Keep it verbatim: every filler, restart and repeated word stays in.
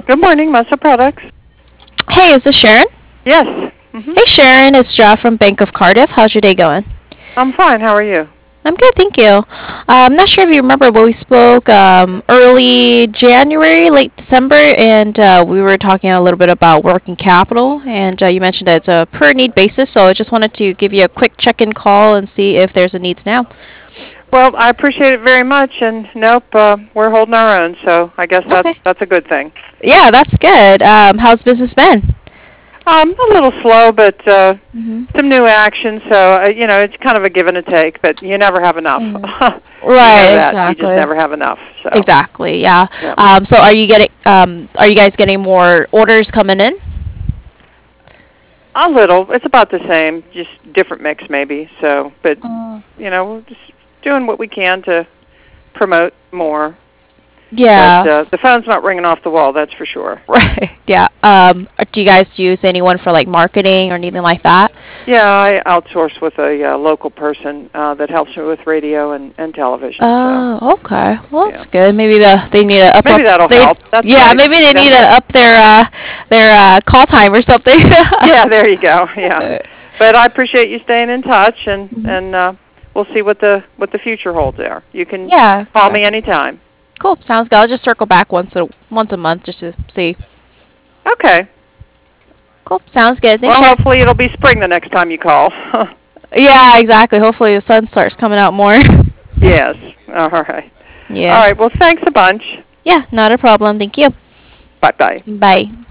Good morning, Muscle Products. Hey, is this Sharon? Yes. hmm Hey, Sharon, it's Ja from Bank of Cardiff. How's your day going? I'm fine. How are you? I'm good, thank you. Uh, I'm not sure if you remember, but we spoke um, early January, late December, and uh, we were talking a little bit about working capital. And uh, you mentioned that it's a per need basis, so I just wanted to give you a quick check in call and see if there's a needs now. Well, I appreciate it very much, and nope, uh, we're holding our own, so I guess that's Okay. that's a good thing. Yeah, that's good. Um, how's business been? Um, a little slow, but uh, hmm some new action, so uh, you know it's kind of a give and a take, but you never have enough. hmm You know Right, that. You just exactly. never have enough. So, Exactly, yeah. yeah. Um, so are you getting, um, are you guys getting more orders coming in? A little. It's about the same, just different mix maybe. So, but Uh, you know, we're just doing what we can to promote more. But yeah, uh, the phone's not ringing off the wall, that's for sure. right. Yeah. Um, uh, do you guys use anyone for like marketing or anything like that? Yeah, I outsource with a uh, local person uh, that helps me with radio and, and television. So, Oh, okay. Well, yeah, that's good. Maybe the they need to up up maybe that'll they help. That's yeah, right. maybe they Yeah, need to up their uh their uh call time or something. yeah. There you go. Yeah, Uh, but I appreciate you staying in touch, and mhm. and uh, we'll see what the what the future holds there. You can Yeah, call me exactly. anytime. Cool. Sounds good. I'll just circle back once a once a month just to see. Okay. Cool. Sounds good. Thanks, Well, Sharon. hopefully it'll be spring the next time you call. Yeah, exactly. Hopefully the sun starts coming out more. Yes. All right. All Yeah. right. Well, thanks a bunch. Yeah, not a problem. Thank you. Bye bye. Bye.